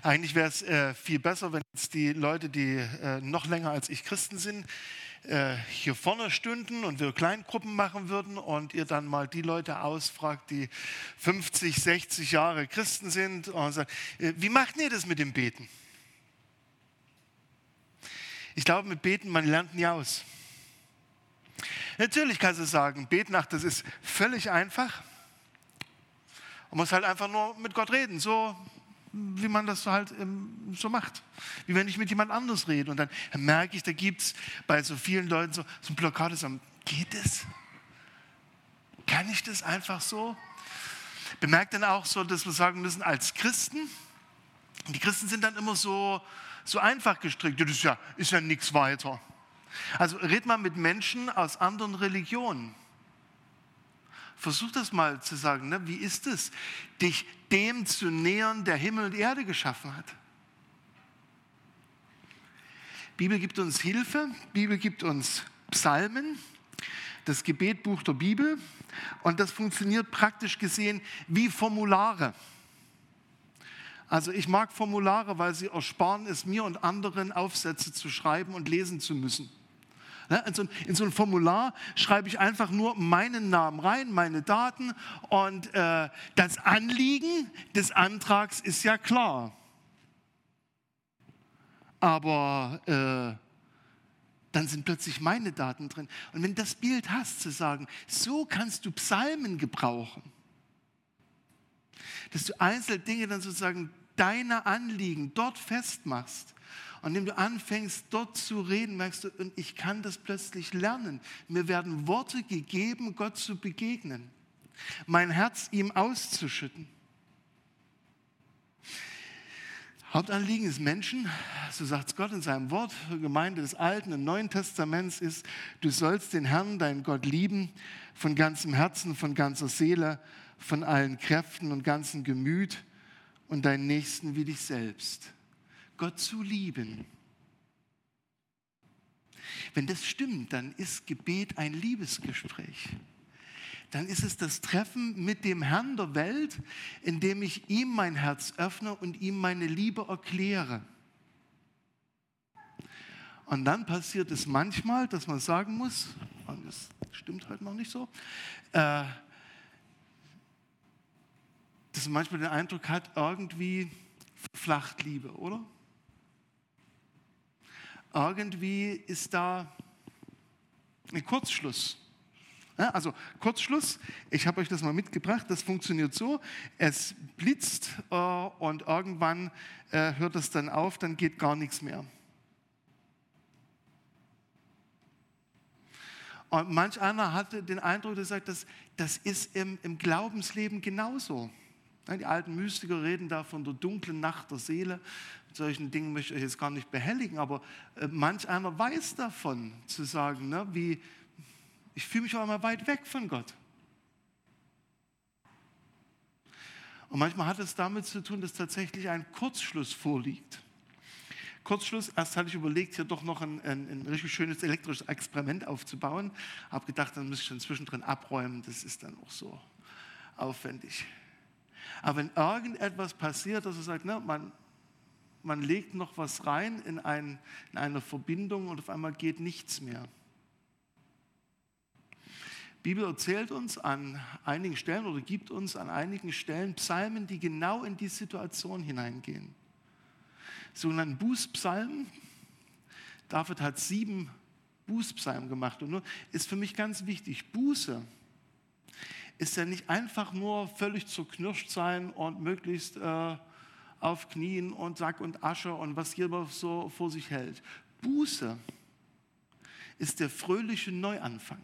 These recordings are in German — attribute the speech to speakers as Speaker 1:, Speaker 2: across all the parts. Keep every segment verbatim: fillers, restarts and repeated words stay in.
Speaker 1: Eigentlich wäre es äh, viel besser, wenn jetzt die Leute, die äh, noch länger als ich Christen sind, äh, hier vorne stünden und wir Kleingruppen machen würden und ihr dann mal die Leute ausfragt, die fünfzig, sechzig Jahre Christen sind und sagt, äh, wie macht ihr das mit dem Beten? Ich glaube, mit Beten, man lernt nie aus. Natürlich kannst du sagen, beten, ach, das ist völlig einfach. Man muss halt einfach nur mit Gott reden, so wie man das halt ähm, so macht. Wie wenn ich mit jemand anders rede. Und dann merke ich, da gibt es bei so vielen Leuten so, so ein Blockade, so, geht es? Kann ich das einfach so? Bemerkt dann auch so, dass wir sagen müssen, als Christen, die Christen sind dann immer so, so einfach gestrickt, das ist ja, ist ja nichts weiter. Also red mal mit Menschen aus anderen Religionen. Versuch das mal zu sagen, ne? Wie ist es, dich dem zu nähern, der Himmel und Erde geschaffen hat? Die Bibel gibt uns Hilfe, die Bibel gibt uns Psalmen, das Gebetbuch der Bibel, und das funktioniert praktisch gesehen wie Formulare. Also ich mag Formulare, weil sie ersparen es mir und anderen, Aufsätze zu schreiben und lesen zu müssen. In so, ein, in so ein Formular schreibe ich einfach nur meinen Namen rein, meine Daten, und äh, das Anliegen des Antrags ist ja klar. Aber äh, dann sind plötzlich meine Daten drin. Und wenn du das Bild hast, zu sagen, so kannst du Psalmen gebrauchen, dass du einzelne Dinge dann sozusagen deine Anliegen dort festmachst. Und indem du anfängst, dort zu reden, merkst du, und ich kann das plötzlich lernen. Mir werden Worte gegeben, Gott zu begegnen. Mein Herz ihm auszuschütten. Hauptanliegen des Menschen, so sagt es Gott in seinem Wort, für Gemeinde des Alten und Neuen Testaments ist, du sollst den Herrn, deinen Gott, lieben, von ganzem Herzen, von ganzer Seele, von allen Kräften und ganzem Gemüt und deinen Nächsten wie dich selbst. Gott zu lieben. Wenn das stimmt, dann ist Gebet ein Liebesgespräch. Dann ist es das Treffen mit dem Herrn der Welt, in dem ich ihm mein Herz öffne und ihm meine Liebe erkläre. Und dann passiert es manchmal, dass man sagen muss, und das stimmt halt noch nicht so, äh, dass man manchmal den Eindruck hat, irgendwie flacht Liebe, oder? Irgendwie ist da ein Kurzschluss. Ja, also Kurzschluss, ich habe euch das mal mitgebracht, das funktioniert so, es blitzt äh, und irgendwann äh, hört es dann auf, dann geht gar nichts mehr. Und manch einer hatte den Eindruck, der sagt, das, das ist im, im Glaubensleben genauso. Ja, die alten Mystiker reden da von der dunklen Nacht der Seele. Mit solchen Dingen möchte ich euch jetzt gar nicht behelligen, aber äh, manch einer weiß davon, zu sagen, ne, wie, ich fühle mich auch immer weit weg von Gott. Und manchmal hat es damit zu tun, dass tatsächlich ein Kurzschluss vorliegt. Kurzschluss, erst hatte ich überlegt, hier doch noch ein, ein, ein richtig schönes elektrisches Experiment aufzubauen. Habe gedacht, dann muss ich dann zwischendrin abräumen, das ist dann auch so aufwendig. Aber wenn irgendetwas passiert, dass er sagt, ne, man, man legt noch was rein in, ein, in eine Verbindung und auf einmal geht nichts mehr. Die Bibel erzählt uns an einigen Stellen oder gibt uns an einigen Stellen Psalmen, die genau in die Situation hineingehen. Sogenannten Bußpsalmen. David hat sieben Bußpsalmen gemacht. Und nur ist für mich ganz wichtig, Buße ist ja nicht einfach nur völlig zerknirscht sein und möglichst äh, auf Knien und Sack und Asche und was jeder so vor sich hält. Buße ist der fröhliche Neuanfang.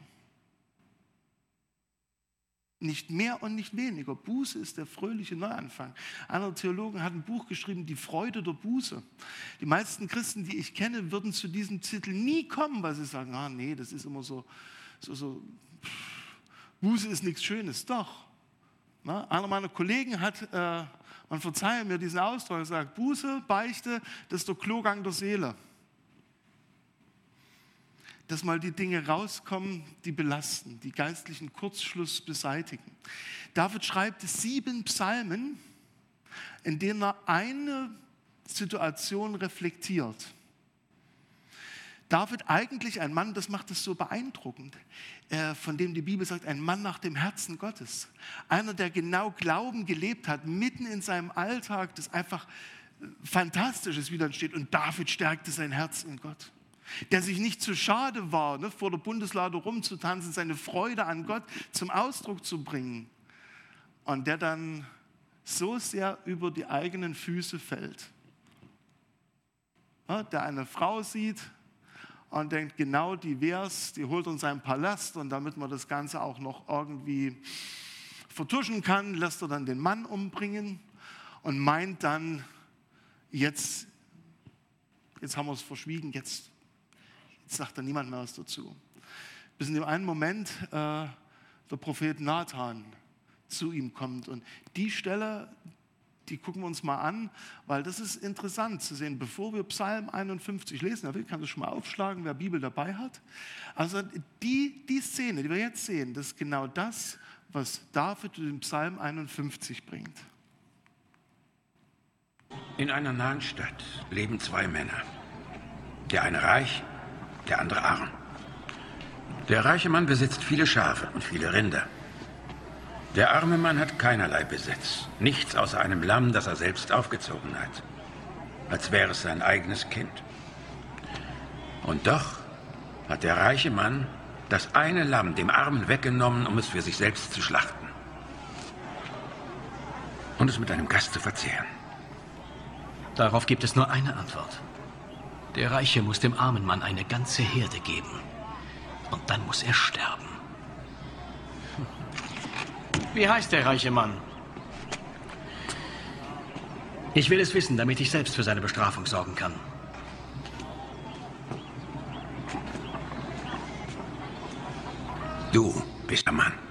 Speaker 1: Nicht mehr und nicht weniger. Buße ist der fröhliche Neuanfang. Einer Theologen hat ein Buch geschrieben, Die Freude der Buße. Die meisten Christen, die ich kenne, würden zu diesem Titel nie kommen, weil sie sagen, ah nee, das ist immer so, so, so pff, Buße ist nichts Schönes. Doch. Na, einer meiner Kollegen hat, äh, man verzeihe mir diesen Ausdruck, gesagt, Buße, Beichte, das ist der Klogang der Seele. Dass mal die Dinge rauskommen, die belasten, die geistlichen Kurzschluss beseitigen. David schreibt sieben Psalmen, in denen er eine Situation reflektiert. David eigentlich ein Mann, das macht es so beeindruckend, äh, von dem die Bibel sagt, ein Mann nach dem Herzen Gottes. Einer, der genau Glauben gelebt hat, mitten in seinem Alltag, das einfach Fantastisches wieder entsteht. Und David stärkte sein Herz in Gott. Der sich nicht zu schade war, ne, vor der Bundeslade rumzutanzen, seine Freude an Gott zum Ausdruck zu bringen. Und der dann so sehr über die eigenen Füße fällt. Ja, der eine Frau sieht und denkt, genau die wär's, die holt uns einen Palast und damit man das Ganze auch noch irgendwie vertuschen kann, lässt er dann den Mann umbringen und meint dann, jetzt, jetzt haben wir es verschwiegen, jetzt, jetzt sagt da niemand mehr was dazu. Bis in dem einen Moment äh, der Prophet Nathan zu ihm kommt und die Stelle, die gucken wir uns mal an, weil das ist interessant zu sehen. Bevor wir Psalm einundfünfzig lesen, wer will, kann das schon mal aufschlagen, wer Bibel dabei hat. Also die, die Szene, die wir jetzt sehen, das ist genau das, was David in Psalm einundfünfzig bringt.
Speaker 2: In einer nahen Stadt leben zwei Männer. Der eine reich, der andere arm. Der reiche Mann besitzt viele Schafe und viele Rinder. Der arme Mann hat keinerlei Besitz, nichts außer einem Lamm, das er selbst aufgezogen hat, als wäre es sein eigenes Kind. Und doch hat der reiche Mann das eine Lamm dem Armen weggenommen, um es für sich selbst zu schlachten und es mit einem Gast zu verzehren.
Speaker 3: Darauf gibt es nur eine Antwort. Der Reiche muss dem armen Mann eine ganze Herde geben. Und dann muss er sterben. Wie heißt der reiche Mann? Ich will es wissen, damit ich selbst für seine Bestrafung sorgen kann.
Speaker 2: Du bist der Mann.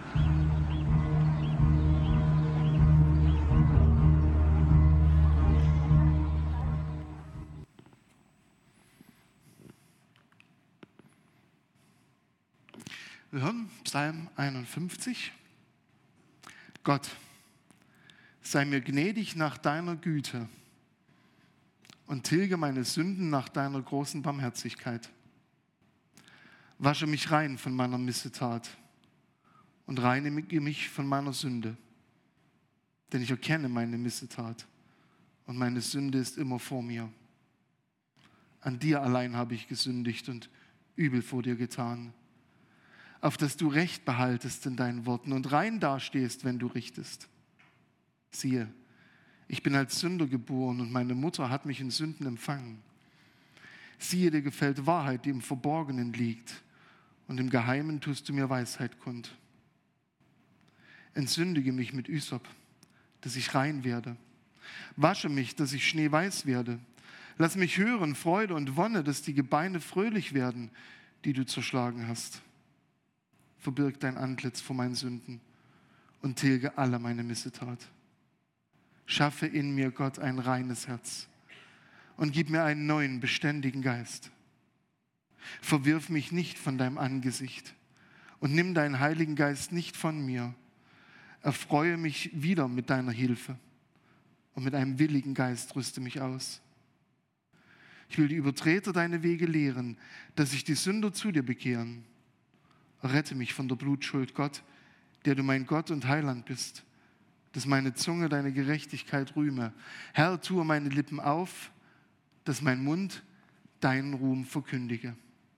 Speaker 1: Wir hören Psalm einundfünfzig. Gott, sei mir gnädig nach deiner Güte und tilge meine Sünden nach deiner großen Barmherzigkeit. Wasche mich rein von meiner Missetat und reinige mich von meiner Sünde, denn ich erkenne meine Missetat und meine Sünde ist immer vor mir. An dir allein habe ich gesündigt und Übel vor dir getan, auf dass du Recht behaltest in deinen Worten und rein dastehst, wenn du richtest. Siehe, ich bin als Sünder geboren und meine Mutter hat mich in Sünden empfangen. Siehe, dir gefällt Wahrheit, die im Verborgenen liegt, und im Geheimen tust du mir Weisheit kund. Entsündige mich mit Ysop, dass ich rein werde. Wasche mich, dass ich schneeweiß werde. Lass mich hören Freude und Wonne, dass die Gebeine fröhlich werden, die du zerschlagen hast. Verbirg dein Antlitz vor meinen Sünden und tilge alle meine Missetat. Schaffe in mir, Gott, ein reines Herz und gib mir einen neuen, beständigen Geist. Verwirf mich nicht von deinem Angesicht und nimm deinen Heiligen Geist nicht von mir. Erfreue mich wieder mit deiner Hilfe und mit einem willigen Geist rüste mich aus. Ich will die Übertreter deine Wege lehren, dass sich die Sünder zu dir bekehren. Rette mich von der Blutschuld, Gott, der du mein Gott und Heiland bist, dass meine Zunge deine Gerechtigkeit rühme. Herr, tue meine Lippen auf, dass mein Mund deinen Ruhm verkündige.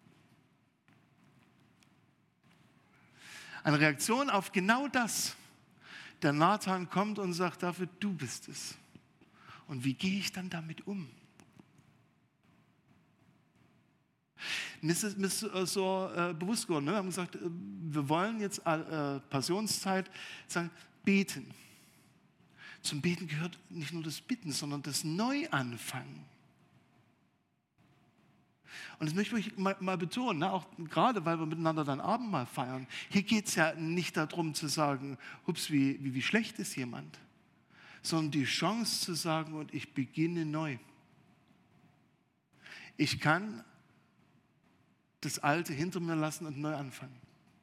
Speaker 1: Eine Reaktion auf genau das. Der Nathan kommt und sagt, David, du bist es. Und wie gehe ich dann damit um? Mir ist es mir ist so äh, bewusst geworden, ne? Wir haben gesagt, äh, wir wollen jetzt äh, Passionszeit sagen, beten. Zum Beten gehört nicht nur das Bitten, sondern das Neuanfangen. Und das möchte ich mal, mal betonen, ne? Auch gerade, weil wir miteinander dann Abendmahl feiern. Hier geht es ja nicht darum zu sagen, hups, wie, wie, wie schlecht ist jemand, sondern die Chance zu sagen, und ich beginne neu. Ich kann das Alte hinter mir lassen und neu anfangen.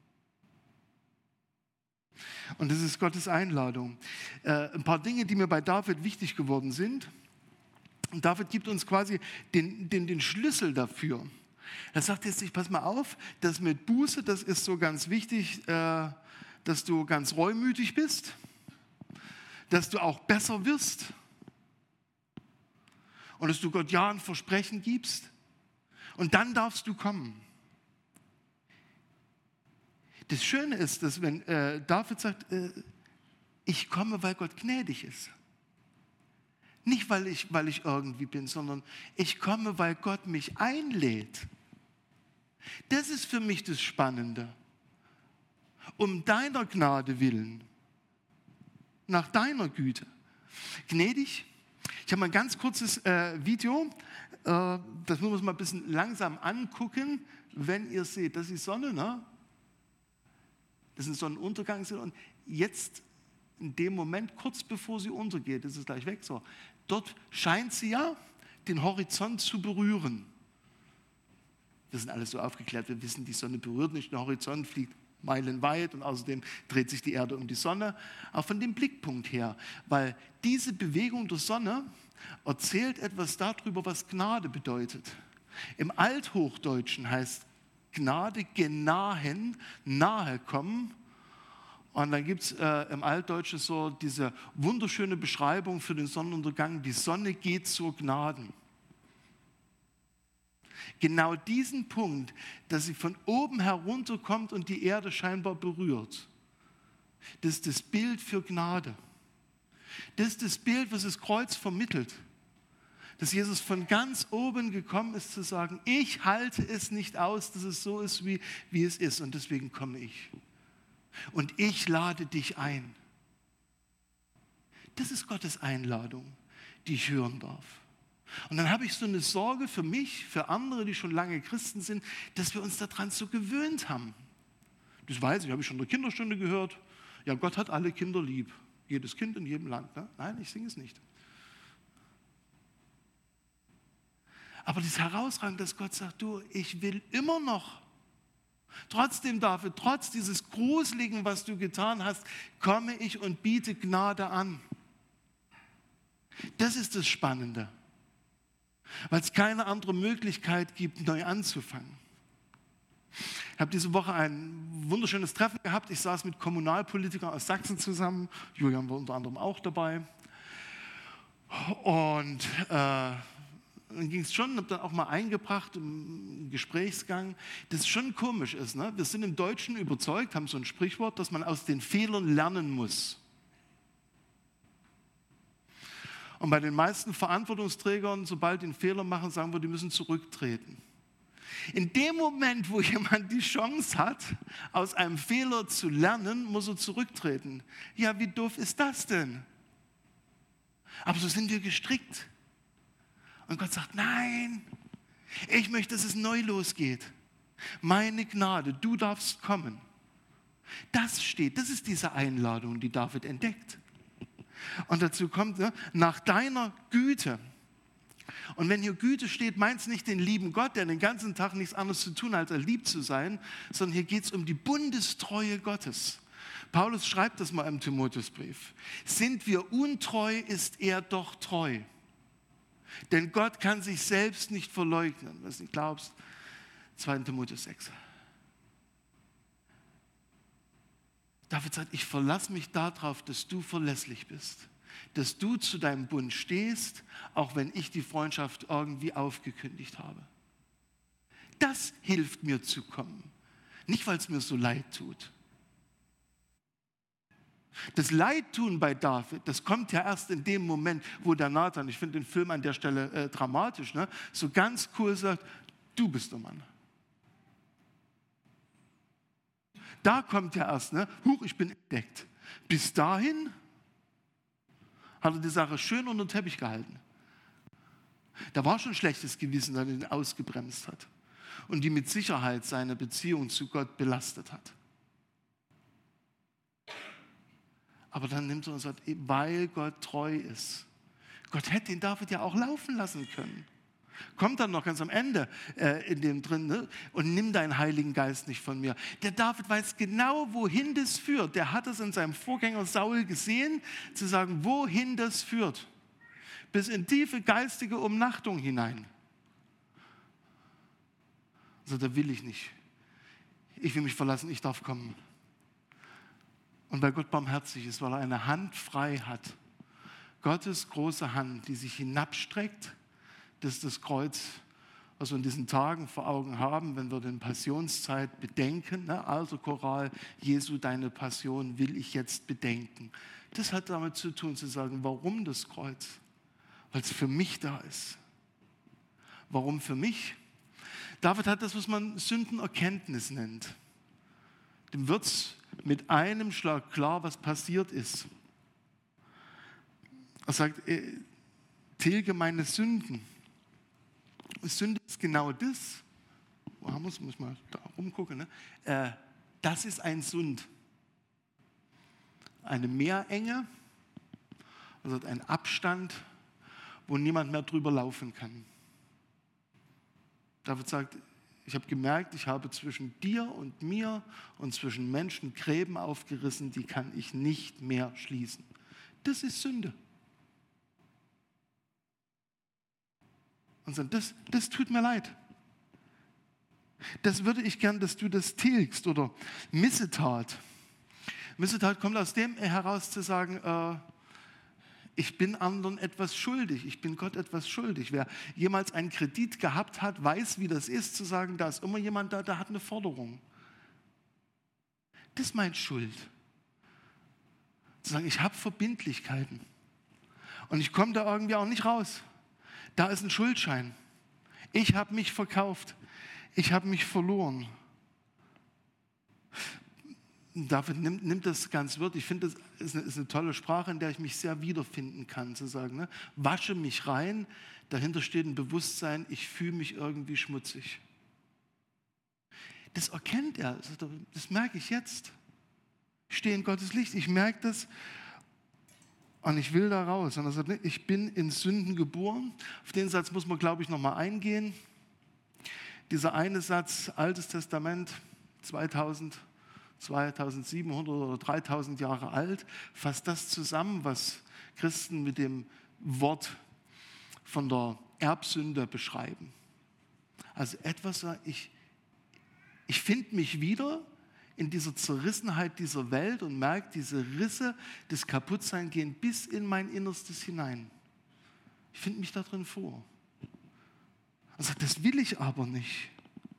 Speaker 1: Und das ist Gottes Einladung. Äh, ein paar Dinge, die mir bei David wichtig geworden sind. Und David gibt uns quasi den, den, den Schlüssel dafür. Er sagt jetzt nicht, pass mal auf, das mit Buße, das ist so ganz wichtig, äh, dass du ganz reumütig bist, dass du auch besser wirst und dass du Gott ja ein Versprechen gibst und dann darfst du kommen. Das Schöne ist, dass wenn äh, David sagt, äh, ich komme, weil Gott gnädig ist. Nicht, weil ich, weil ich irgendwie bin, sondern ich komme, weil Gott mich einlädt. Das ist für mich das Spannende. Um deiner Gnade willen, nach deiner Güte. Gnädig. Ich habe mal ein ganz kurzes äh, Video, äh, das muss man mal ein bisschen langsam angucken, wenn ihr seht, das ist die Sonne, ne? Das ist ein Sonnenuntergang. Und jetzt in dem Moment, kurz bevor sie untergeht, ist es gleich weg, so, dort scheint sie ja den Horizont zu berühren. Wir sind alles so aufgeklärt, wir wissen, die Sonne berührt nicht den Horizont, fliegt meilenweit und außerdem dreht sich die Erde um die Sonne. Auch von dem Blickpunkt her, weil diese Bewegung der Sonne erzählt etwas darüber, was Gnade bedeutet. Im Althochdeutschen heißt Gnade genahen, nahe kommen. Und dann gibt es äh, im Altdeutschen so diese wunderschöne Beschreibung für den Sonnenuntergang, die Sonne geht zur Gnaden. Genau diesen Punkt, dass sie von oben herunterkommt und die Erde scheinbar berührt, das ist das Bild für Gnade. Das ist das Bild, was das Kreuz vermittelt. Dass Jesus von ganz oben gekommen ist, zu sagen, ich halte es nicht aus, dass es so ist, wie, wie es ist, und deswegen komme ich. Und ich lade dich ein. Das ist Gottes Einladung, die ich hören darf. Und dann habe ich so eine Sorge für mich, für andere, die schon lange Christen sind, dass wir uns daran so gewöhnt haben. Das weiß ich, habe ich schon in der Kinderstunde gehört. Ja, Gott hat alle Kinder lieb. Jedes Kind in jedem Land. Ne? Nein, ich singe es nicht. Aber das ist herausragend, dass Gott sagt, du, ich will immer noch, trotzdem, David, trotz dieses Gruseligen, was du getan hast, komme ich und biete Gnade an. Das ist das Spannende, weil es keine andere Möglichkeit gibt, neu anzufangen. Ich habe diese Woche ein wunderschönes Treffen gehabt. Ich saß mit Kommunalpolitikern aus Sachsen zusammen. Julian war unter anderem auch dabei. Und äh, dann ging es schon, habe dann auch mal eingebracht im Gesprächsgang, dass es schon komisch ist. Ne? Wir sind im Deutschen überzeugt, haben so ein Sprichwort, dass man aus den Fehlern lernen muss. Und bei den meisten Verantwortungsträgern, sobald die einen Fehler machen, sagen wir, die müssen zurücktreten. In dem Moment, wo jemand die Chance hat, aus einem Fehler zu lernen, muss er zurücktreten. Ja, wie doof ist das denn? Aber so sind wir gestrickt. Und Gott sagt, nein, ich möchte, dass es neu losgeht. Meine Gnade, du darfst kommen. Das steht, das ist diese Einladung, die David entdeckt. Und dazu kommt, ne, nach deiner Güte. Und wenn hier Güte steht, meint es nicht den lieben Gott, der den ganzen Tag nichts anderes zu tun hat, als lieb zu sein, sondern hier geht es um die Bundestreue Gottes. Paulus schreibt das mal im Timotheusbrief. Sind wir untreu, ist er doch treu. Denn Gott kann sich selbst nicht verleugnen. Wenn du nicht glaubst, zweiter Timotheus sechs. David sagt, ich verlasse mich darauf, dass du verlässlich bist. Dass du zu deinem Bund stehst, auch wenn ich die Freundschaft irgendwie aufgekündigt habe. Das hilft mir zu kommen. Nicht, weil es mir so leid tut. Das Leidtun bei David, das kommt ja erst in dem Moment, wo der Nathan, ich finde den Film an der Stelle äh, dramatisch, ne, so ganz cool sagt, du bist der Mann. Da kommt ja erst, ne, huch, ich bin entdeckt. Bis dahin hat er die Sache schön unter den Teppich gehalten. Da war schon schlechtes Gewissen, dass er ihn ausgebremst hat und die mit Sicherheit seine Beziehung zu Gott belastet hat. Aber dann nimmt er und sagt, weil Gott treu ist. Gott hätte den David ja auch laufen lassen können. Kommt dann noch ganz am Ende äh, in dem drin, ne? Und nimm deinen Heiligen Geist nicht von mir. Der David weiß genau, wohin das führt. Der hat es in seinem Vorgänger Saul gesehen, zu sagen, wohin das führt. bis in tiefe geistige Umnachtung hinein. Also da will ich nicht. Ich will mich verlassen, ich darf kommen. Und weil Gott barmherzig ist, weil er eine Hand frei hat, Gottes große Hand, die sich hinabstreckt, das ist das Kreuz, was wir in diesen Tagen vor Augen haben, wenn wir den Passionszeit bedenken, ne? Alter Choral, Jesu, deine Passion will ich jetzt bedenken. Das hat damit zu tun, zu sagen, warum das Kreuz? Weil es für mich da ist. Warum für mich? David hat das, was man Sündenerkenntnis nennt. Dem wird es mit einem Schlag klar, was passiert ist. Er sagt, tilge meine Sünden. Sünde ist genau das. Wo haben wir es? Muss ich mal da rumgucken. Ne? Äh, das ist ein Sund. Eine Meerenge, also ein Abstand, wo niemand mehr drüber laufen kann. David sagt, ich habe gemerkt, ich habe zwischen dir und mir und zwischen Menschen Gräben aufgerissen, die kann ich nicht mehr schließen. Das ist Sünde. Und sagt, das, das tut mir leid. Das würde ich gern, dass du das tilgst. Oder Missetat. Missetat kommt aus dem heraus zu sagen, äh, ich bin anderen etwas schuldig, ich bin Gott etwas schuldig. Wer jemals einen Kredit gehabt hat, weiß, wie das ist, zu sagen, da ist immer jemand da, der hat eine Forderung. Das meint Schuld. Zu sagen, ich habe Verbindlichkeiten und ich komme da irgendwie auch nicht raus. Da ist ein Schuldschein. Ich habe mich verkauft. Ich habe mich verloren. David nimmt, nimmt das ganz wörtlich. Ich finde, das ist eine, ist eine tolle Sprache, in der ich mich sehr wiederfinden kann, zu sagen, ne? Wasche mich rein, dahinter steht ein Bewusstsein, ich fühle mich irgendwie schmutzig. Das erkennt er, das merke ich jetzt. Ich stehe in Gottes Licht, ich merke das und ich will da raus. Und er sagt, ne, ich bin in Sünden geboren. Auf den Satz muss man, glaube ich, nochmal eingehen. Dieser eine Satz, Altes Testament, zweitausend, zweitausendsiebenhundert oder dreitausend Jahre alt, fasst das zusammen, was Christen mit dem Wort von der Erbsünde beschreiben. Also etwas, ich, ich finde mich wieder in dieser Zerrissenheit dieser Welt und merke, diese Risse des Kaputtseins gehen bis in mein Innerstes hinein. Ich finde mich da drin vor. Er sagt, das will ich aber nicht.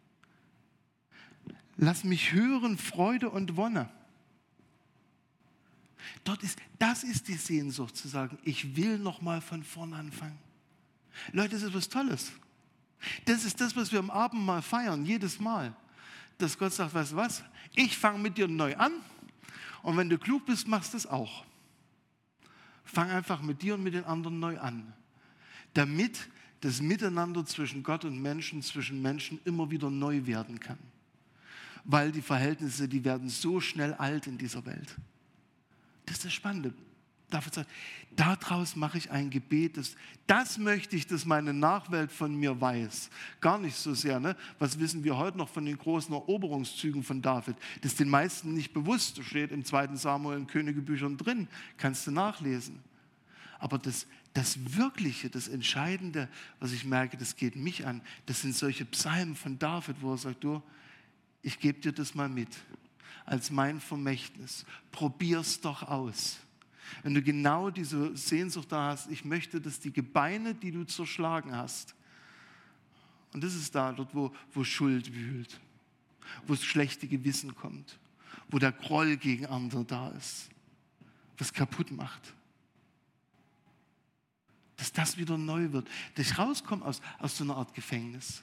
Speaker 1: Lass mich hören, Freude und Wonne. Dort ist, das ist die Sehnsucht, zu sagen, ich will noch mal von vorn anfangen. Leute, das ist was Tolles. Das ist das, was wir am Abendmahl feiern, jedes Mal. Dass Gott sagt, weißt du was, ich fange mit dir neu an und wenn du klug bist, machst du es auch. Fang einfach mit dir und mit den anderen neu an. Damit das Miteinander zwischen Gott und Menschen, zwischen Menschen immer wieder neu werden kann. Weil die Verhältnisse, die werden so schnell alt in dieser Welt. Das ist das Spannende. David sagt, daraus mache ich ein Gebet. Das, das möchte ich, dass meine Nachwelt von mir weiß. Gar nicht so sehr. Ne? Was wissen wir heute noch von den großen Eroberungszügen von David? Das ist den meisten nicht bewusst. Das steht im zweiten Samuel in Königebüchern drin. Kannst du nachlesen. Aber das, das Wirkliche, das Entscheidende, was ich merke, das geht mich an, das sind solche Psalmen von David, wo er sagt, du, ich gebe dir das mal mit, als mein Vermächtnis. Probier's doch aus. Wenn du genau diese Sehnsucht da hast, ich möchte, dass die Gebeine, die du zerschlagen hast, und das ist da, dort, wo, wo Schuld wühlt, wo das schlechte Gewissen kommt, wo der Groll gegen andere da ist, was kaputt macht, dass das wieder neu wird, dass ich rauskomme aus, aus so einer Art Gefängnis.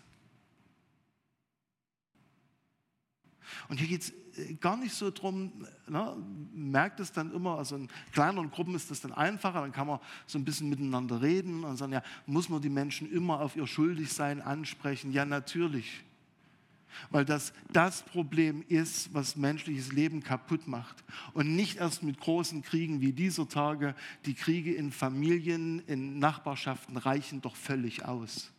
Speaker 1: Und hier geht es gar nicht so drum, ne, merkt es dann immer, also in kleineren Gruppen ist das dann einfacher, dann kann man so ein bisschen miteinander reden und sagen, ja, muss man die Menschen immer auf ihr Schuldigsein ansprechen? Ja, natürlich. Weil das das Problem ist, was menschliches Leben kaputt macht. Und nicht erst mit großen Kriegen wie dieser Tage. Die Kriege in Familien, in Nachbarschaften reichen doch völlig aus.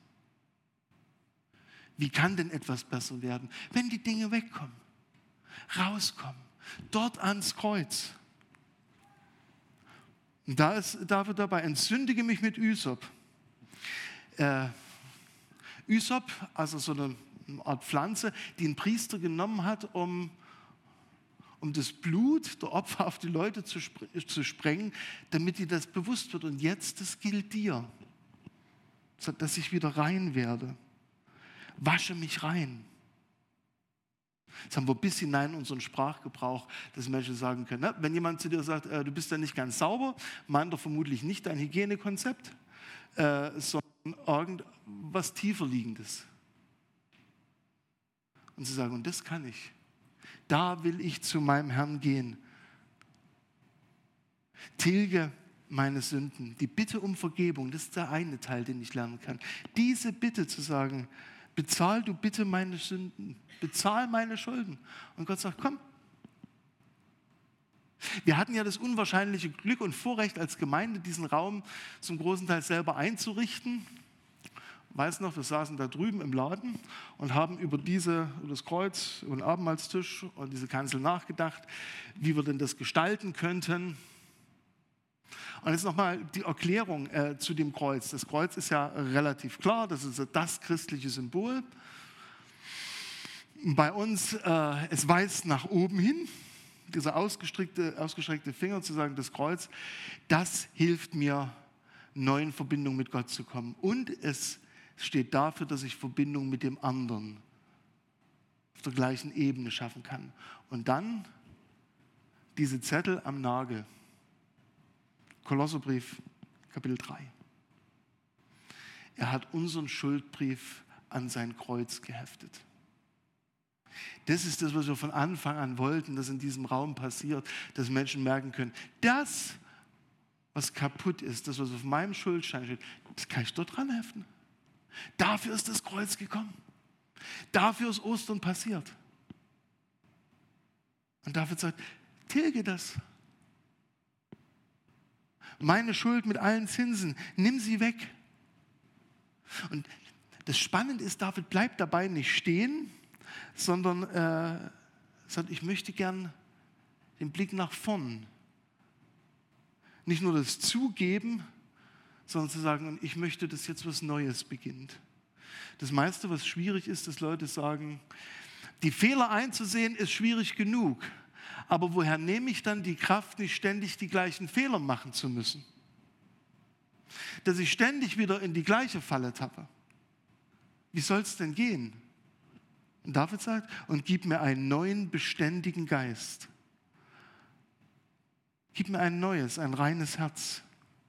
Speaker 1: Wie kann denn etwas besser werden, wenn die Dinge wegkommen? Rauskommen, dort ans Kreuz. Und da ist David dabei, entzündige mich mit Ysop. Äh, Ysop, also so eine Art Pflanze, die ein Priester genommen hat, um, um das Blut der Opfer auf die Leute zu, spr- zu sprengen, damit dir das bewusst wird. Und jetzt, das gilt dir, dass ich wieder rein werde. Wasche mich rein. Das haben wir bis hinein in unseren Sprachgebrauch, dass Menschen sagen können, ne? Wenn jemand zu dir sagt, äh, du bist ja nicht ganz sauber, meint er vermutlich nicht dein Hygienekonzept, äh, sondern irgendwas tiefer liegendes. Und sie sagen, und das kann ich. Da will ich zu meinem Herrn gehen. Tilge meine Sünden. Die Bitte um Vergebung, das ist der eine Teil, den ich lernen kann. Diese Bitte zu sagen, bezahl du bitte meine Sünden, bezahl meine Schulden. Und Gott sagt, komm. Wir hatten ja das unwahrscheinliche Glück und Vorrecht als Gemeinde, diesen Raum zum großen Teil selber einzurichten. Ich weiß noch, wir saßen da drüben im Laden und haben über, diese, über das Kreuz, über den Abendmahlstisch und diese Kanzel nachgedacht, wie wir denn das gestalten könnten. Und jetzt nochmal die Erklärung äh, zu dem Kreuz. Das Kreuz ist ja relativ klar, das ist das christliche Symbol. Bei uns, äh, es weist nach oben hin, dieser ausgestreckte, ausgestreckte Finger zu sagen, das Kreuz, das hilft mir, neu in Verbindung mit Gott zu kommen. Und es steht dafür, dass ich Verbindung mit dem anderen auf der gleichen Ebene schaffen kann. Und dann diese Zettel am Nagel. Kolosserbrief, Kapitel drei. Er hat unseren Schuldbrief an sein Kreuz geheftet. Das ist das, was wir von Anfang an wollten, dass in diesem Raum passiert, dass Menschen merken können, das, was kaputt ist, das, was auf meinem Schuldschein steht, das kann ich dort dran heften. Dafür ist das Kreuz gekommen. Dafür ist Ostern passiert. Und David sagt, tilge das. Meine Schuld mit allen Zinsen, nimm sie weg. Und das Spannende ist, David bleibt dabei nicht stehen, sondern äh, sagt, ich möchte gern den Blick nach vorn. Nicht nur das Zugeben, sondern zu sagen, ich möchte, dass jetzt was Neues beginnt. Das meiste, was schwierig ist, dass Leute sagen, die Fehler einzusehen, ist schwierig genug. Aber woher nehme ich dann die Kraft, nicht ständig die gleichen Fehler machen zu müssen? Dass ich ständig wieder in die gleiche Falle tappe. Wie soll es denn gehen? Und David sagt, und gib mir einen neuen, beständigen Geist. Gib mir ein neues, ein reines Herz.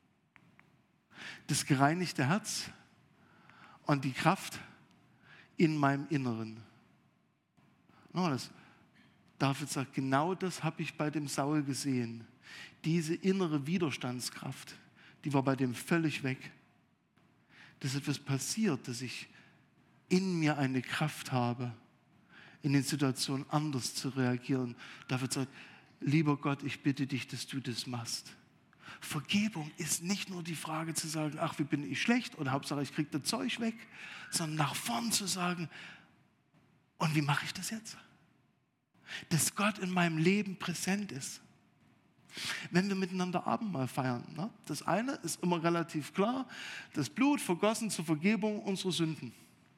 Speaker 1: Das gereinigte Herz und die Kraft in meinem Inneren. Oh, das David sagt, genau das habe ich bei dem Saul gesehen. Diese innere Widerstandskraft, die war bei dem völlig weg. Dass etwas passiert, dass ich in mir eine Kraft habe, in den Situationen anders zu reagieren. David sagt, lieber Gott, ich bitte dich, dass du das machst. Vergebung ist nicht nur die Frage zu sagen, ach, wie bin ich schlecht oder Hauptsache ich kriege das Zeug weg, sondern nach vorn zu sagen, und wie mache ich das jetzt? Dass Gott in meinem Leben präsent ist. Wenn wir miteinander Abendmahl feiern, ne? Das eine ist immer relativ klar, das Blut vergossen zur Vergebung unserer Sünden.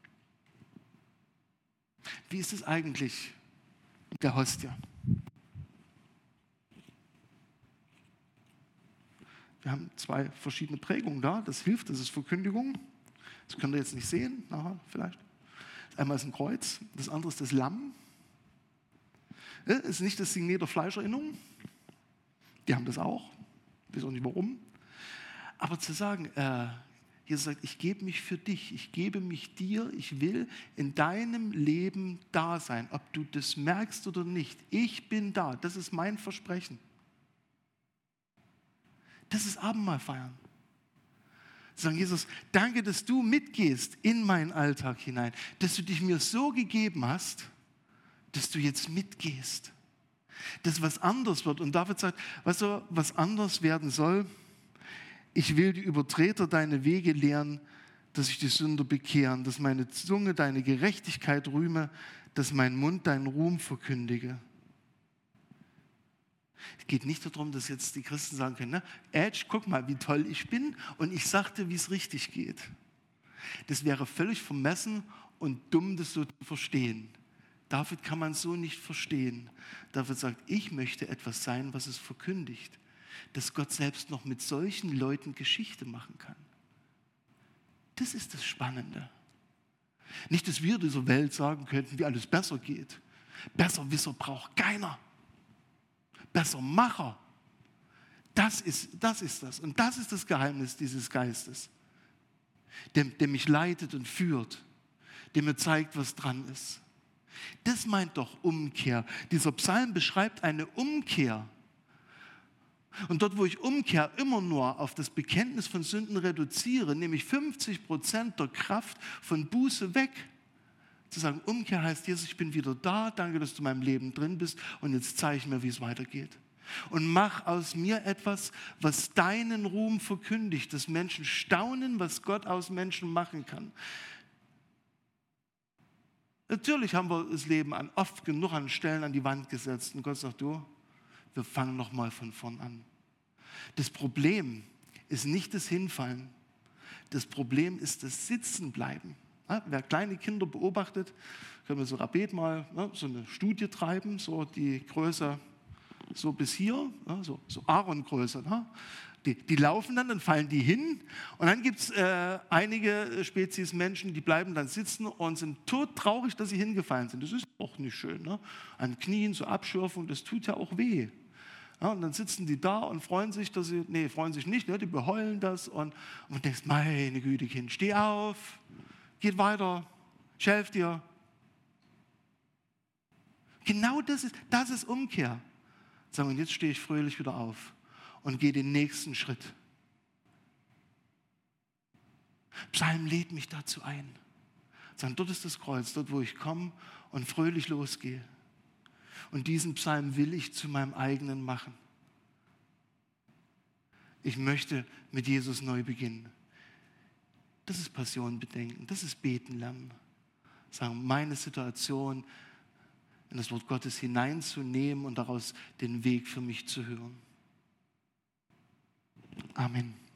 Speaker 1: Wie ist es eigentlich mit der Hostie? Wir haben zwei verschiedene Prägungen da, das hilft, das ist Verkündigung. Das könnt ihr jetzt nicht sehen, nachher vielleicht. Einmal ist ein Kreuz, das andere ist das Lamm. Das ist nicht das Signet der Fleischerinnung. Die haben das auch. Ich weiß auch nicht warum. Aber zu sagen, äh, Jesus sagt, ich gebe mich für dich, ich gebe mich dir, ich will in deinem Leben da sein, ob du das merkst oder nicht. Ich bin da, das ist mein Versprechen. Das ist Abendmahl feiern. Sagen, Jesus, danke, dass du mitgehst in meinen Alltag hinein, dass du dich mir so gegeben hast, dass du jetzt mitgehst, dass was anders wird. Und David sagt, weißt du, was anders werden soll? Ich will die Übertreter deine Wege lehren, dass sich die Sünder bekehren, dass meine Zunge deine Gerechtigkeit rühme, dass mein Mund deinen Ruhm verkündige. Es geht nicht darum, dass jetzt die Christen sagen können, ne, Edge, guck mal, wie toll ich bin und ich sagte, wie es richtig geht. Das wäre völlig vermessen und dumm, das so zu verstehen. David kann man so nicht verstehen. David sagt, ich möchte etwas sein, was es verkündigt, dass Gott selbst noch mit solchen Leuten Geschichte machen kann. Das ist das Spannende. Nicht, dass wir dieser Welt sagen könnten, wie alles besser geht. Besserwisser braucht keiner. Bessermacher. Das ist, das ist das. Und das ist das Geheimnis dieses Geistes, der, der mich leitet und führt, der mir zeigt, was dran ist. Das meint doch Umkehr. Dieser Psalm beschreibt eine Umkehr. Und dort, wo ich Umkehr immer nur auf das Bekenntnis von Sünden reduziere, nehme ich fünfzig Prozent der Kraft von Buße weg. Zu sagen, Umkehr heißt, Jesus, ich bin wieder da, danke, dass du in meinem Leben drin bist und jetzt zeige mir, wie es weitergeht. Und mach aus mir etwas, was deinen Ruhm verkündigt, dass Menschen staunen, was Gott aus Menschen machen kann. Natürlich haben wir das Leben an, oft genug an Stellen an die Wand gesetzt und Gott sagt, du, wir fangen nochmal von vorn an. Das Problem ist nicht das Hinfallen. Das Problem ist das Sitzenbleiben. Ja, wer kleine Kinder beobachtet, können wir so Rabet mal ja, so eine Studie treiben, so die Größe so bis hier, ja, so, so Aaron-Größe. Ja. Die, die laufen dann, dann fallen die hin und dann gibt es äh, einige Spezies Menschen, die bleiben dann sitzen und sind todtraurig, dass sie hingefallen sind. Das ist auch nicht schön. Ne? An Knien, so Abschürfung, das tut ja auch weh. Ja, und dann sitzen die da und freuen sich, dass sie, nee, freuen sich nicht, ne? Die beheulen das und, und du denkst, meine Güte, Kind, steh auf, geht weiter, ich helfe dir. Genau das ist, das ist Umkehr. Sagen, und jetzt stehe ich fröhlich wieder auf und gehe den nächsten Schritt. Psalm lädt mich dazu ein. Sagen, dort ist das Kreuz, dort, wo ich komme und fröhlich losgehe. Und diesen Psalm will ich zu meinem eigenen machen. Ich möchte mit Jesus neu beginnen. Das ist Passion bedenken, das ist beten lernen. Sagen, meine Situation in das Wort Gottes hineinzunehmen und daraus den Weg für mich zu hören. Amen.